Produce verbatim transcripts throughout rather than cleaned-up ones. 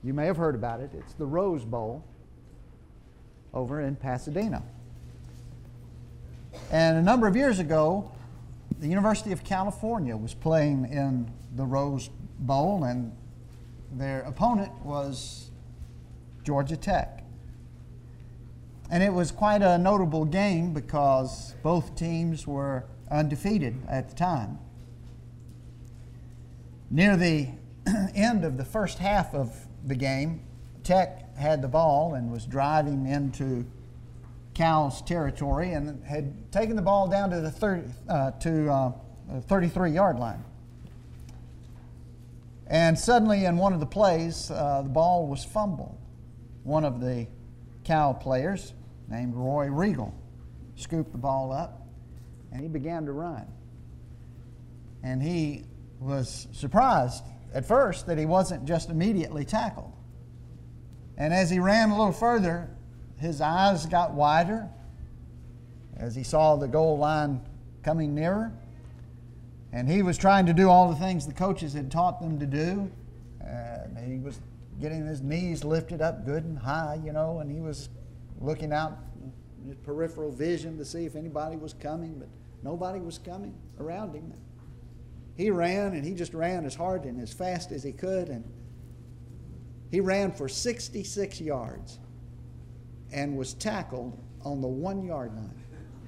You may have heard about it. It's the Rose Bowl over in Pasadena. And a number of years ago, the University of California was playing in the Rose Bowl, and their opponent was Georgia Tech. And it was quite a notable game because both teams were undefeated at the time. Near the end of the first half of the game, Tech had the ball and was driving into Cal's territory and had taken the ball down to the thirty, uh, to uh, thirty-three yard line. And suddenly in one of the plays, uh, the ball was fumbled. One of the Cal players, named Roy Regal, scooped the ball up and he began to run. And he was surprised at first that he wasn't just immediately tackled. And as he ran a little further, his eyes got wider as he saw the goal line coming nearer. And he was trying to do all the things the coaches had taught them to do. And he was getting his knees lifted up good and high, you know, and he was looking out in his peripheral vision to see if anybody was coming, but nobody was coming around him. He ran, and he just ran as hard and as fast as he could, and he ran for sixty-six yards and was tackled on the one-yard line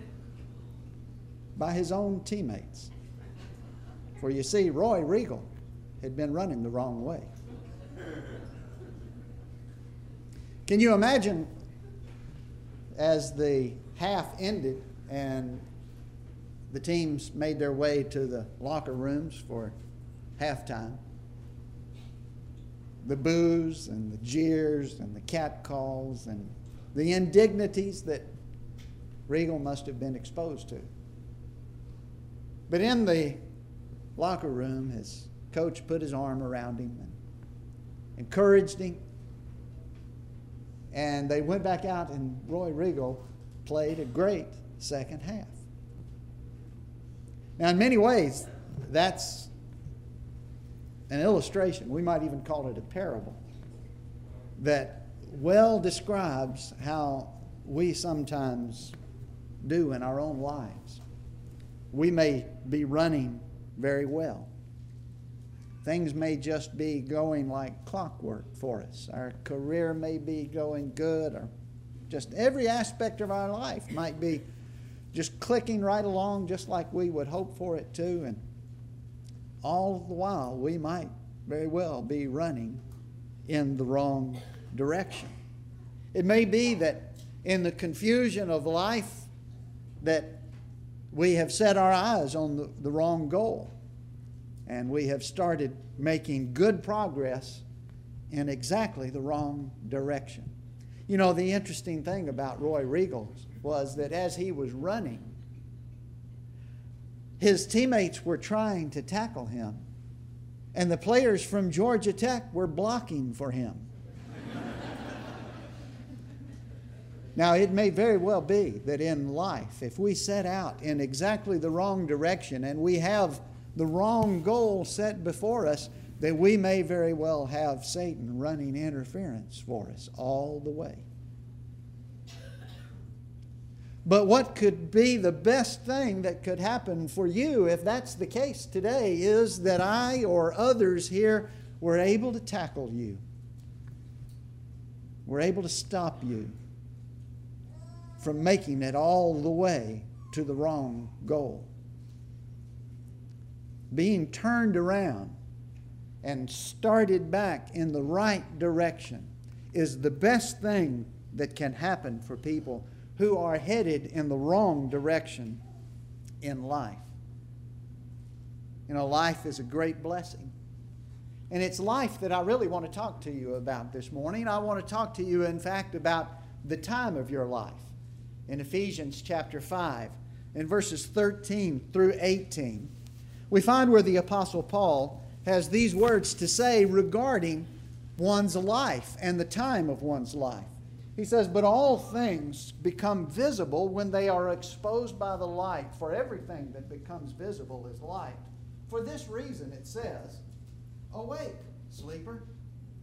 by his own teammates. For you see, Roy Regal had been running the wrong way. Can you imagine as the half ended and the teams made their way to the locker rooms for halftime, the boos and the jeers and the catcalls and the indignities that Regal must have been exposed to? But in the locker room, his coach put his arm around him and encouraged him. And they went back out, and Roy Regal played a great second half. Now, in many ways, that's an illustration. We might even call it a parable that well describes how we sometimes do in our own lives. We may be running very well. Things may just be going like clockwork for us. Our career may be going good, or just every aspect of our life might be just clicking right along just like we would hope for it to. And all the while, we might very well be running in the wrong direction. It may be that in the confusion of life that we have set our eyes on the, the wrong goal. And we have started making good progress in exactly the wrong direction. You know, the interesting thing about Roy Regal was that as he was running, his teammates were trying to tackle him, and the players from Georgia Tech were blocking for him. Now, it may very well be that in life, if we set out in exactly the wrong direction and we have the wrong goal set before us, that we may very well have Satan running interference for us all the way. But what could be the best thing that could happen for you if that's the case today is that I or others here were able to tackle you. We're able to stop you from making it all the way to the wrong goal. Being turned around and started back in the right direction is the best thing that can happen for people who are headed in the wrong direction in life. You know, life is a great blessing. And it's life that I really want to talk to you about this morning. I want to talk to you, in fact, about the time of your life. In Ephesians chapter five, in verses thirteen through eighteen, we find where the Apostle Paul has these words to say regarding one's life and the time of one's life. He says, "But all things become visible when they are exposed by the light, for everything that becomes visible is light. For this reason," it says, "Awake, sleeper,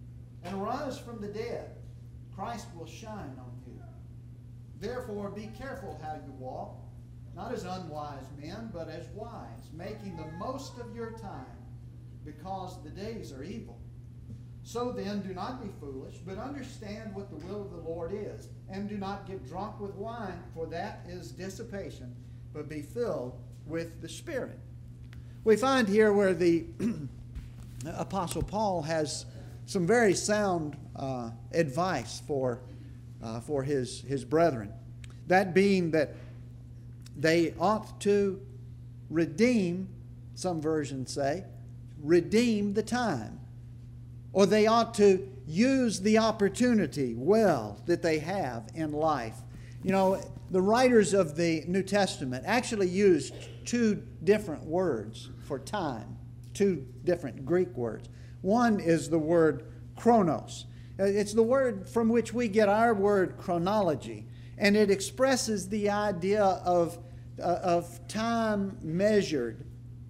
and arise from the dead. Christ will shine on you. Therefore, be careful how you walk, not as unwise men, but as wise, making the most of your time, because the days are evil. So then, do not be foolish, but understand what the will of the Lord is. And do not get drunk with wine, for that is dissipation, but be filled with the Spirit. We find here where the Apostle Paul has some very sound uh, advice for, uh, for his, his brethren. That being that they ought to redeem, some versions say, redeem the time. Or they ought to use the opportunity well that they have in life. You know, the writers of the New Testament actually used two different words for time, two different Greek words. One is the word chronos. It's the word from which we get our word chronology, and it expresses the idea of, uh, of time measured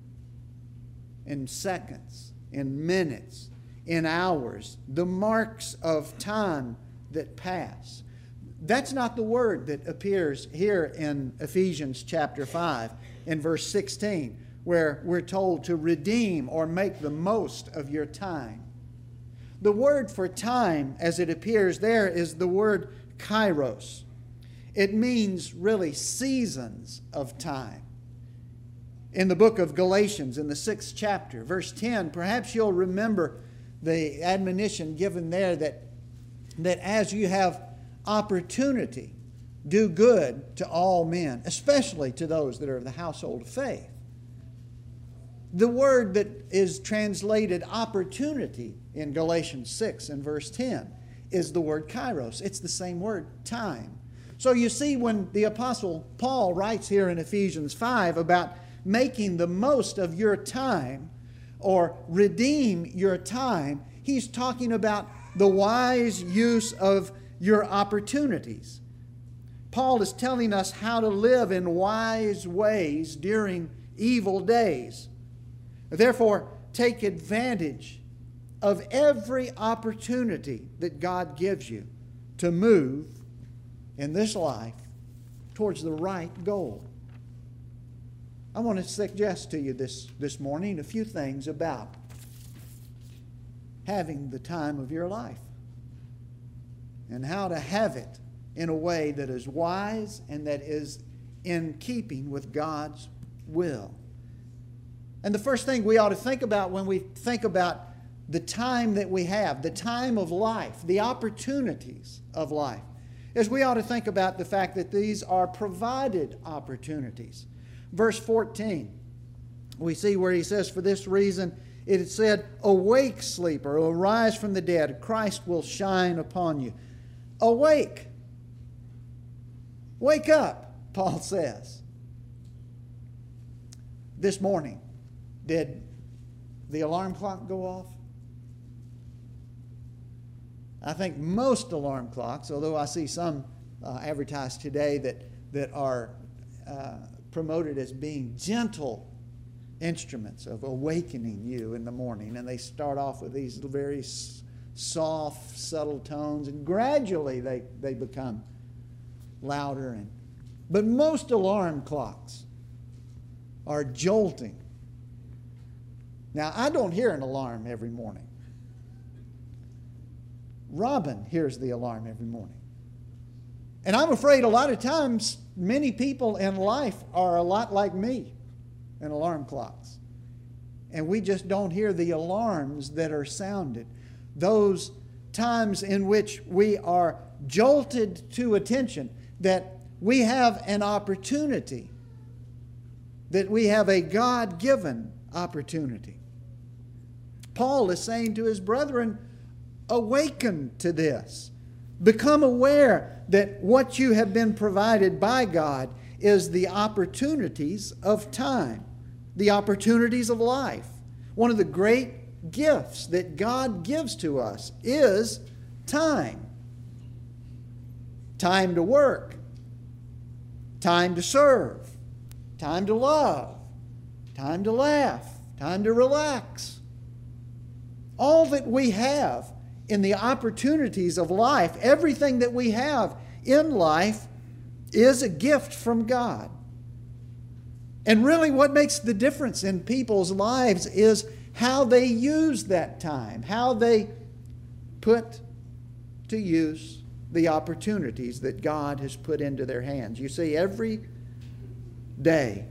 in seconds, in minutes, in hours, the marks of time that pass. That's not the word that appears here in Ephesians chapter five in verse sixteen, where we're told to redeem or make the most of your time. The word for time, as it appears there, is the word kairos. It means really seasons of time. In the book of Galatians, in the sixth chapter, verse ten, perhaps you'll remember the admonition given there that, that as you have opportunity, do good to all men, especially to those that are of the household of faith. The word that is translated opportunity in Galatians six and verse ten is the word kairos. It's the same word, time. So you see, when the Apostle Paul writes here in Ephesians five about making the most of your time, or redeem your time, he's talking about the wise use of your opportunities. Paul is telling us how to live in wise ways during evil days. Therefore, take advantage of every opportunity that God gives you to move in this life towards the right goal. I want to suggest to you this, this morning a few things about having the time of your life and how to have it in a way that is wise and that is in keeping with God's will. And the first thing we ought to think about when we think about the time that we have, the time of life, the opportunities of life, is we ought to think about the fact that these are provided opportunities. Verse fourteen, we see where he says, for this reason it is said, awake, sleeper, arise from the dead, Christ will shine upon you. Awake. Wake up, Paul says. This morning, did the alarm clock go off? I think most alarm clocks, although I see some uh, advertised today that, that are uh, promoted as being gentle instruments of awakening you in the morning. And they start off with these very s- soft, subtle tones, and gradually they, they become louder. And, but most alarm clocks are jolting. Now, I don't hear an alarm every morning. Robin hears the alarm every morning. And I'm afraid a lot of times, many people in life are a lot like me and alarm clocks. And we just don't hear the alarms that are sounded. Those times in which we are jolted to attention, that we have an opportunity, that we have a God-given opportunity. Paul is saying to his brethren, awaken to this. Become aware that what you have been provided by God is the opportunities of time, the opportunities of life. One of the great gifts that God gives to us is time. Time to work, time to serve, time to love, time to laugh, time to relax. All that we have in the opportunities of life. Everything that we have in life is a gift from God. And really what makes the difference in people's lives is how they use that time, how they put to use the opportunities that God has put into their hands. You see, every day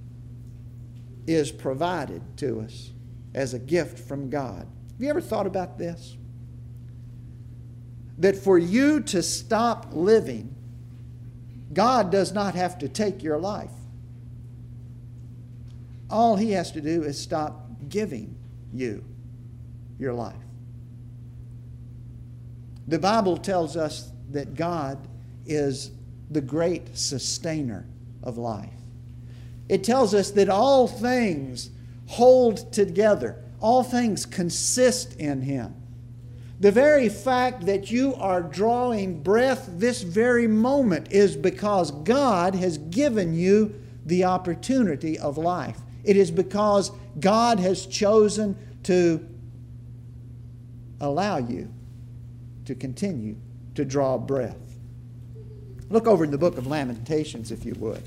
is provided to us as a gift from God. Have you ever thought about this? That for you to stop living, God does not have to take your life. All He has to do is stop giving you your life. The Bible tells us that God is the great sustainer of life. It tells us that all things hold together. All things consist in Him. The very fact that you are drawing breath this very moment is because God has given you the opportunity of life. It is because God has chosen to allow you to continue to draw breath. Look over in the book of Lamentations, if you would.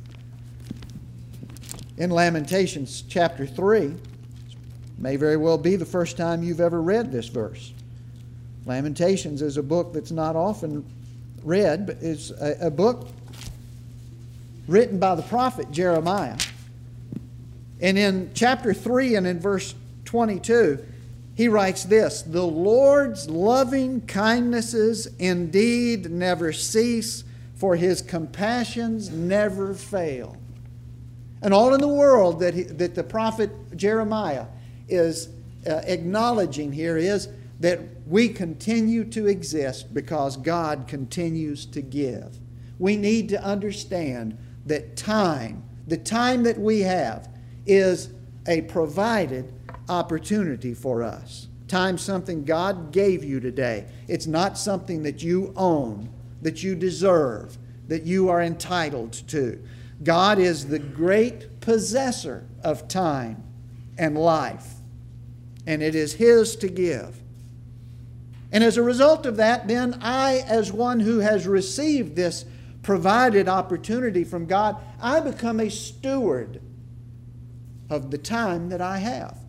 In Lamentations chapter three, may very well be the first time you've ever read this verse. Lamentations is a book that's not often read, but it's a, a book written by the prophet Jeremiah. And in chapter three and in verse twenty-two, he writes this: "The Lord's loving kindnesses indeed never cease, for His compassions never fail." And all in the world that, he, that the prophet Jeremiah is uh, acknowledging here is that we continue to exist because God continues to give. We need to understand that time, the time that we have, is a provided opportunity for us. Time's something God gave you today. It's not something that you own, that you deserve, that you are entitled to. God is the great possessor of time and life, and it is His to give. And as a result of that, then I, as one who has received this provided opportunity from God, I become a steward of the time that I have.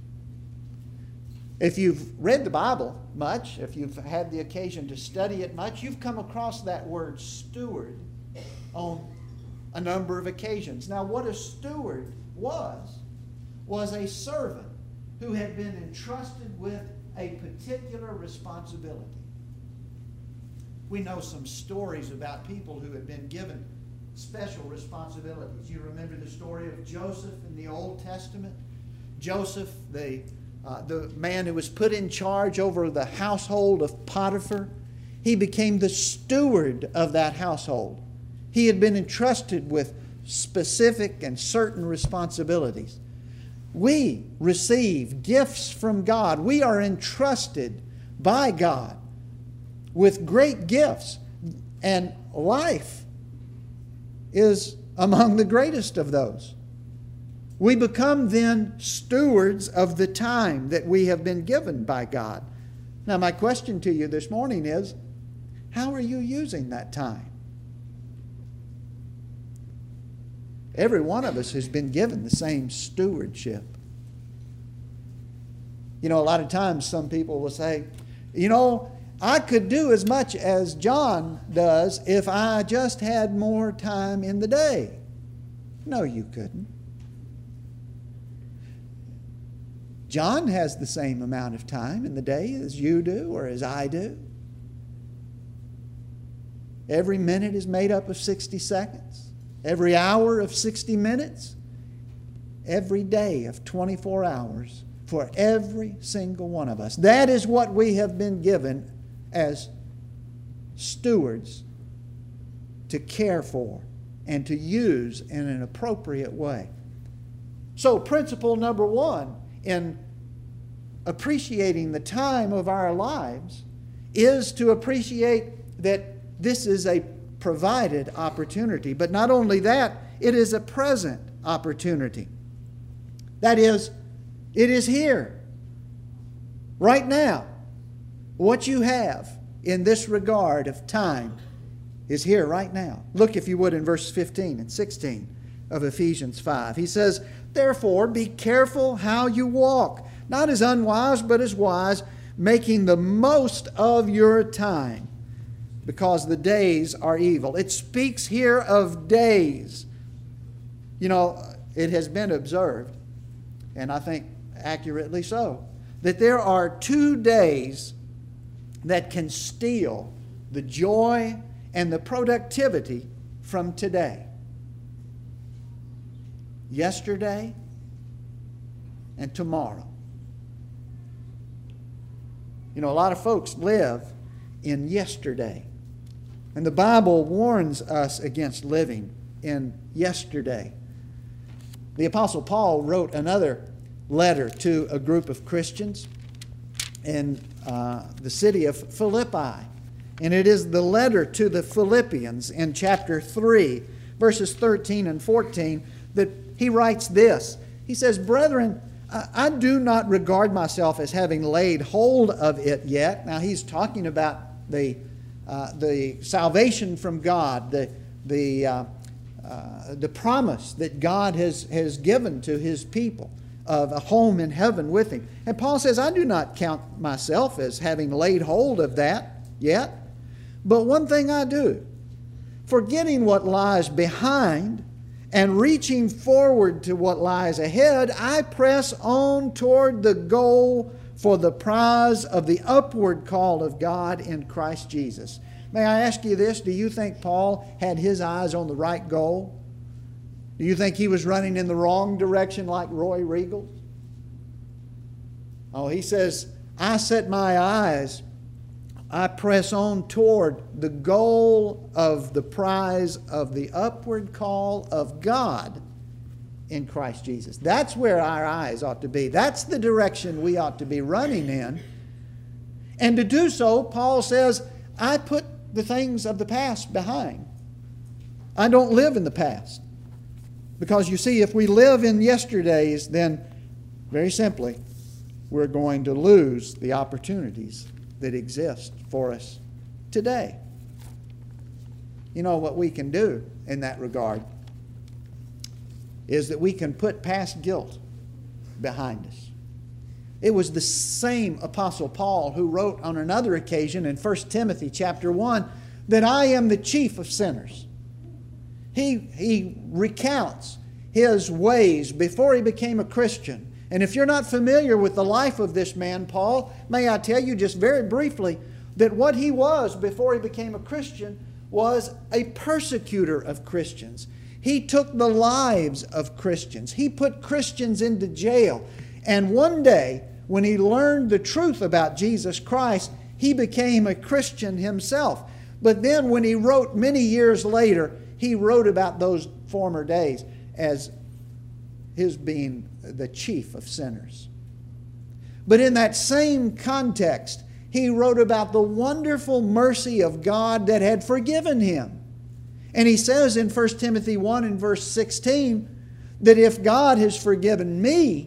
If you've read the Bible much, if you've had the occasion to study it much, you've come across that word steward on a number of occasions. Now, what a steward was, was a servant who had been entrusted with a particular responsibility. We know some stories about people who had been given special responsibilities. You remember the story of Joseph in the Old Testament? Joseph, the, uh, the man who was put in charge over the household of Potiphar, he became the steward of that household. He had been entrusted with specific and certain responsibilities. We receive gifts from God. We are entrusted by God with great gifts, and life is among the greatest of those. We become then stewards of the time that we have been given by God. Now, my question to you this morning is, how are you using that time? Every one of us has been given the same stewardship. You know, a lot of times some people will say, you know, I could do as much as John does if I just had more time in the day. No, you couldn't. John has the same amount of time in the day as you do or as I do. Every minute is made up of sixty seconds. Every hour of sixty minutes. Every day of twenty-four hours for every single one of us. That is what we have been given as stewards to care for and to use in an appropriate way. So, principle number one in appreciating the time of our lives is to appreciate that this is a provided opportunity. But not only that, it is a present opportunity. That is, it is here, right now. What you have in this regard of time is here right now. Look, if you would, in verse fifteen and sixteen of Ephesians five. He says, "Therefore, be careful how you walk, not as unwise, but as wise, making the most of your time, because the days are evil." It speaks here of days. You know, it has been observed, and I think accurately so, that there are two days that can steal the joy and the productivity from today. Yesterday and tomorrow. You know, a lot of folks live in yesterday. And the Bible warns us against living in yesterday. The Apostle Paul wrote another letter to a group of Christians in uh, the city of Philippi. And it is the letter to the Philippians in chapter three, verses thirteen and fourteen, that he writes this. He says, "Brethren, I do not regard myself as having laid hold of it yet." Now he's talking about the uh, the salvation from God, the the uh, uh, the promise that God has has given to His people of a home in heaven with Him. And Paul says, "I do not count myself as having laid hold of that yet, but one thing I do, forgetting what lies behind and reaching forward to what lies ahead, I press on toward the goal for the prize of the upward call of God in Christ Jesus." May I ask you this? Do you think Paul had his eyes on the right goal? Do you think he was running in the wrong direction like Roy Regal? Oh, he says, "I set my eyes, I press on toward the goal of the prize of the upward call of God in Christ Jesus." That's where our eyes ought to be. That's the direction we ought to be running in. And to do so, Paul says, I put the things of the past behind. I don't live in the past. Because you see, if we live in yesterdays, then very simply, we're going to lose the opportunities that exist for us today. You know what we can do in that regard is that we can put past guilt behind us. It was the same Apostle Paul who wrote on another occasion in First Timothy chapter one that I am the chief of sinners. He, he recounts his ways before he became a Christian. And if you're not familiar with the life of this man, Paul, may I tell you just very briefly that what he was before he became a Christian was a persecutor of Christians. He took the lives of Christians. He put Christians into jail. And one day, when he learned the truth about Jesus Christ, he became a Christian himself. But then when he wrote many years later, he wrote about those former days as his being the chief of sinners. But in that same context, he wrote about the wonderful mercy of God that had forgiven him. And he says in First Timothy one and verse sixteen that if God has forgiven me,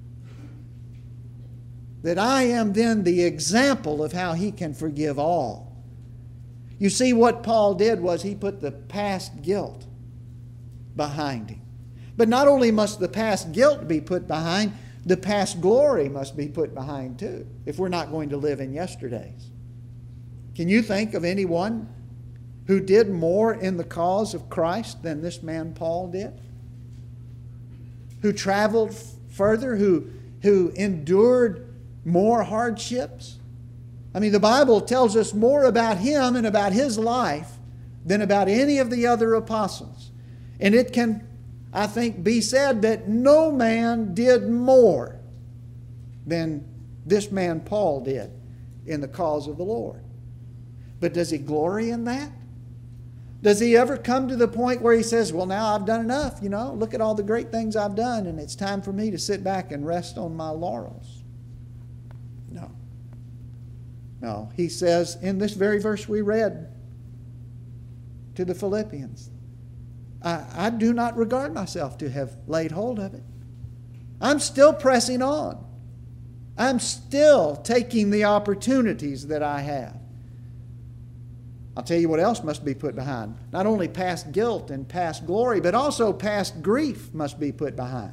that I am then the example of how He can forgive all. You see, what Paul did was he put the past guilt behind him. But not only must the past guilt be put behind, the past glory must be put behind too, if we're not going to live in yesterdays. Can you think of anyone who did more in the cause of Christ than this man Paul did? Who traveled further, who, who endured more hardships? I mean, the Bible tells us more about him and about his life than about any of the other apostles. And it can, I think, be said that no man did more than this man Paul did in the cause of the Lord. But does he glory in that? Does he ever come to the point where he says, well, now I've done enough, you know, look at all the great things I've done and it's time for me to sit back and rest on my laurels? No. No. He says in this very verse we read to the Philippians, I, I do not regard myself to have laid hold of it. I'm still pressing on. I'm still taking the opportunities that I have. I'll tell you what else must be put behind. Not only past guilt and past glory, but also past grief must be put behind.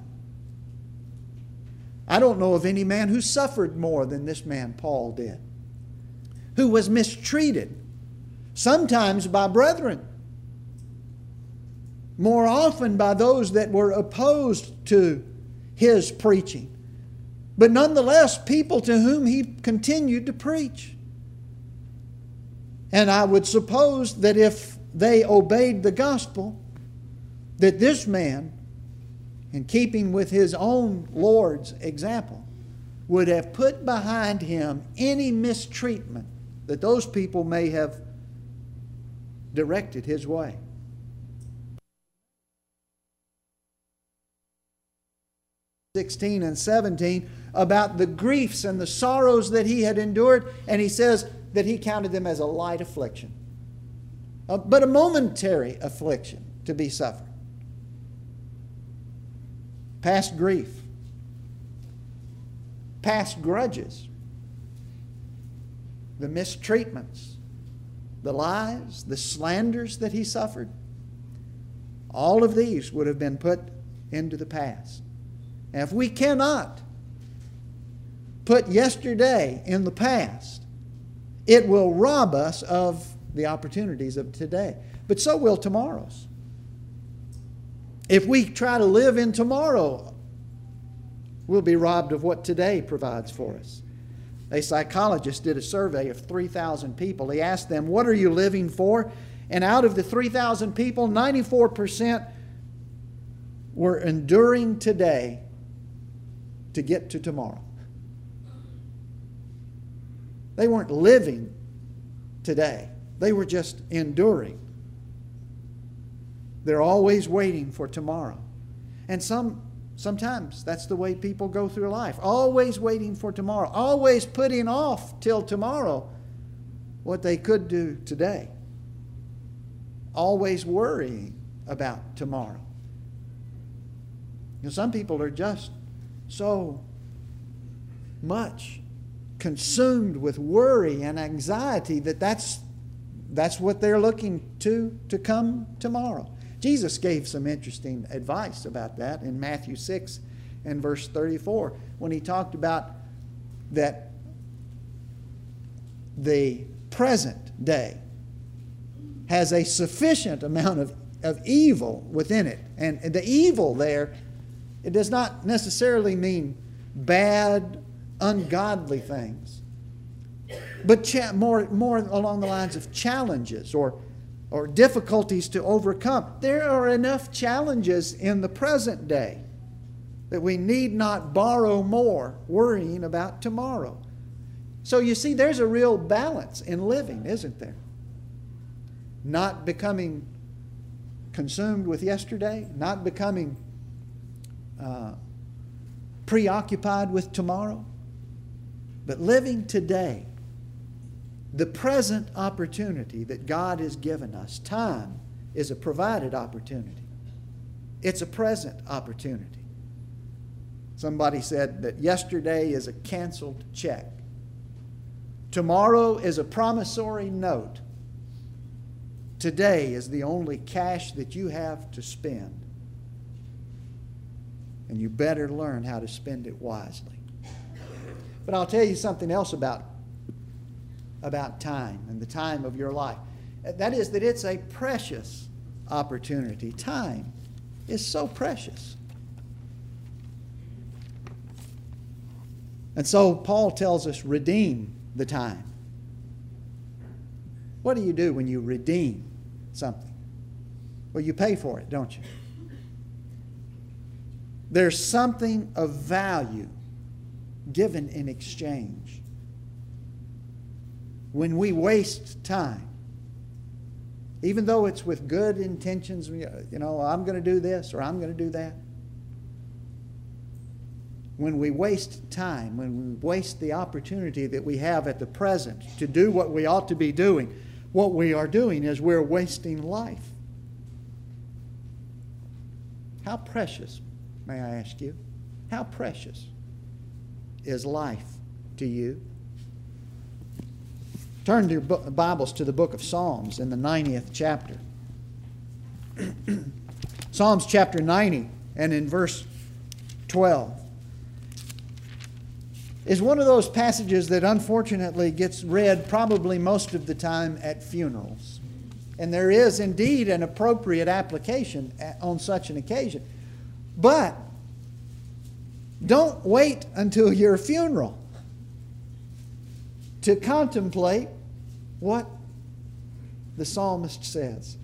I don't know of any man who suffered more than this man Paul did, who was mistreated, sometimes by brethren, more often by those that were opposed to his preaching, but nonetheless people to whom he continued to preach. And I would suppose that if they obeyed the gospel, that this man, in keeping with his own Lord's example, would have put behind him any mistreatment that those people may have directed his way. sixteen and seventeen about the griefs and the sorrows that he had endured, and he says that he counted them as a light affliction, uh, but a momentary affliction to be suffered. Past grief, past grudges, the mistreatments, the lies, the slanders that he suffered, all of these would have been put into the past. And if we cannot put yesterday in the past, it will rob us of the opportunities of today. But so will tomorrow's. If we try to live in tomorrow, we'll be robbed of what today provides for us. A psychologist did a survey of three thousand people. He asked them, what are you living for? And out of the three thousand people, ninety-four percent were enduring today to get to tomorrow. They weren't living today. They were just enduring. They're always waiting for tomorrow. And some sometimes that's the way people go through life. Always waiting for tomorrow. Always putting off till tomorrow what they could do today. Always worrying about tomorrow. You know, some people are just so much consumed with worry and anxiety that that's, that's what they're looking to to come tomorrow. Jesus gave some interesting advice about that in Matthew six and verse thirty-four when he talked about that the present day has a sufficient amount of, of evil within it. And the evil there, it does not necessarily mean bad, ungodly things, but cha- more, more along the lines of challenges or, or difficulties to overcome. There are enough challenges in the present day that we need not borrow more worrying about tomorrow. So you see, there's a real balance in living, isn't there? Not becoming consumed with yesterday, not becoming uh, preoccupied with tomorrow, but living today. The present opportunity that God has given us. Time is a provided opportunity. It's a present opportunity. Somebody said that yesterday is a canceled check. Tomorrow is a promissory note. Today is the only cash that you have to spend. And you better learn how to spend it wisely. But I'll tell you something else about, about time and the time of your life. That is that it's a precious opportunity. Time is so precious. And so Paul tells us, redeem the time. What do you do when you redeem something? Well, you pay for it, don't you? There's something of value given in exchange. When we waste time, even though it's with good intentions, you know, I'm going to do this or I'm going to do that. When we waste time, when we waste the opportunity that we have at the present to do what we ought to be doing, what we are doing is we're wasting life. How precious, may I ask you, how precious is life to you. Turn your Bibles to the book of Psalms in the ninetieth chapter. Psalms chapter ninety and in verse twelve is one of those passages that unfortunately gets read probably most of the time at funerals. And there is indeed an appropriate application on such an occasion. But don't wait until your funeral to contemplate what the psalmist says.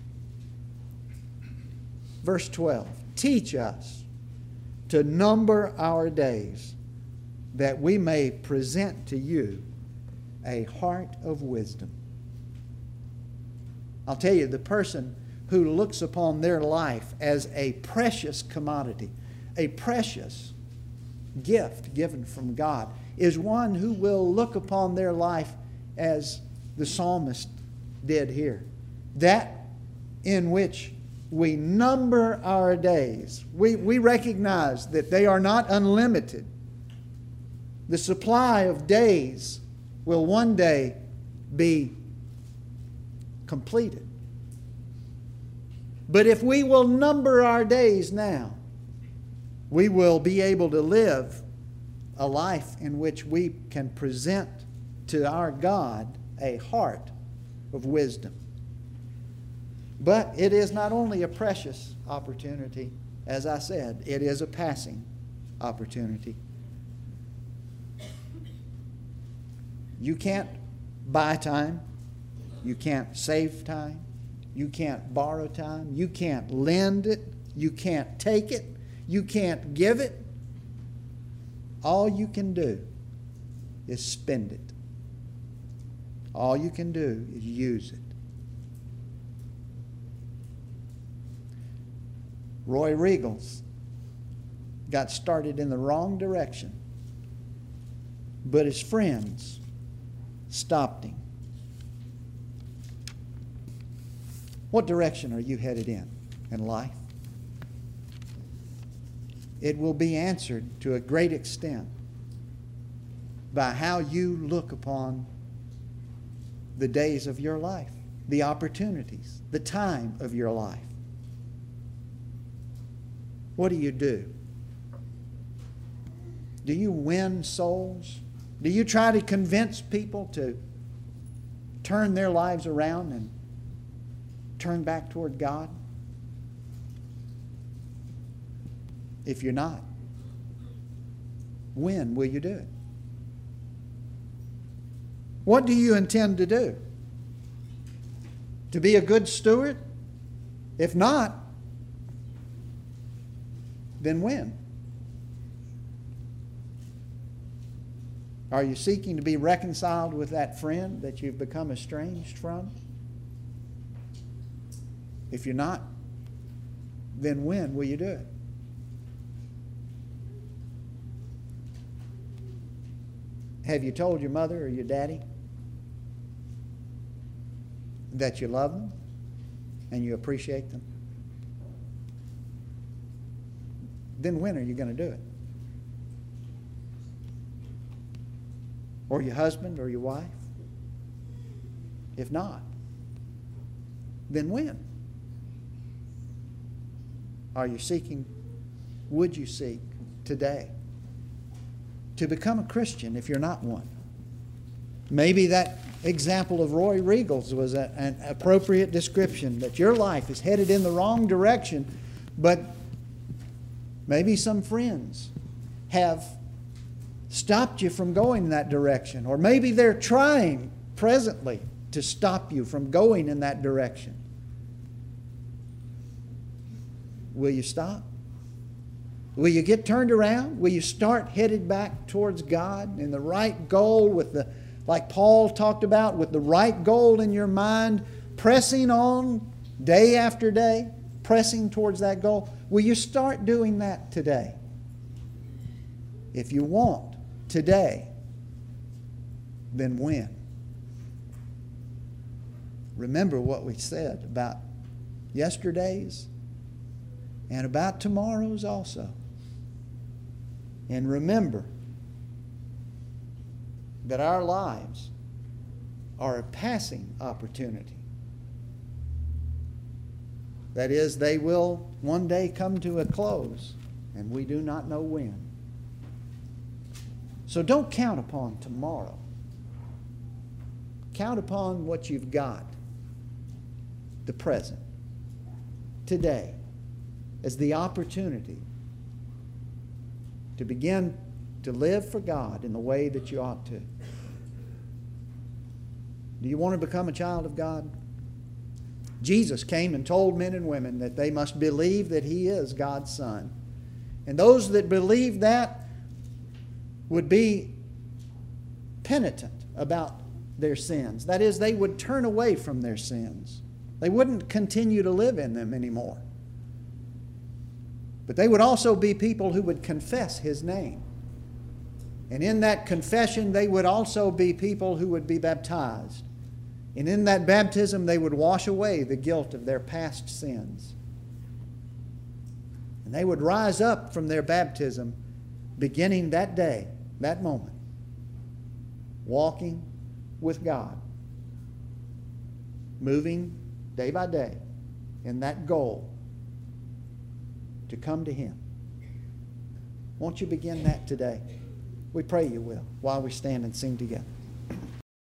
Verse twelve, teach us to number our days, that we may present to you a heart of wisdom. I'll tell you, the person who looks upon their life as a precious commodity, a precious gift given from God, is one who will look upon their life as the psalmist did here. That in which we number our days. We, we recognize that they are not unlimited. The supply of days will one day be completed. But if we will number our days now, we will be able to live a life in which we can present to our God a heart of wisdom. But it is not only a precious opportunity, as I said, it is a passing opportunity. You can't buy time. You can't save time. You can't borrow time. You can't lend it. You can't take it. You can't give it. All you can do is spend it. All you can do is use it. Roy Riegels got started in the wrong direction, but his friends stopped him. What direction are you headed in in life? It will be answered to a great extent by how you look upon the days of your life, the opportunities, the time of your life. What do you do? Do you win souls? Do you try to convince people to turn their lives around and turn back toward God? If you're not, when will you do it? What do you intend to do? To be a good steward? If not, then when? Are you seeking to be reconciled with that friend that you've become estranged from? If you're not, then when will you do it? Have you told your mother or your daddy that you love them and you appreciate them? Then when are you going to do it? Or your husband or your wife? If not, then when? Are you seeking, would you seek today to become a Christian if you're not one? Maybe that example of Roy Riegels was a, an appropriate description, that your life is headed in the wrong direction, but maybe some friends have stopped you from going in that direction. Or maybe they're trying presently to stop you from going in that direction. Will you stop? Will you get turned around? Will you start headed back towards God in the right goal, with the, like Paul talked about, with the right goal in your mind, pressing on day after day, pressing towards that goal? Will you start doing that today? If you want today, then when? Remember what we said about yesterday's and about tomorrow's also. And remember that our lives are a passing opportunity. That is, they will one day come to a close, and we do not know when. So don't count upon tomorrow. Count upon what you've got, the present, today, as the opportunity to begin to live for God in the way that you ought to. Do you want to become a child of God? Jesus came and told men and women that they must believe that He is God's Son. And those that believe that would be penitent about their sins. That is, they would turn away from their sins. They wouldn't continue to live in them anymore. But they would also be people who would confess His name. And in that confession, they would also be people who would be baptized. And in that baptism, they would wash away the guilt of their past sins. And they would rise up from their baptism, beginning that day, that moment, walking with God, moving day by day in that goal to come to Him. Won't you begin that today? We pray you will while we stand and sing together.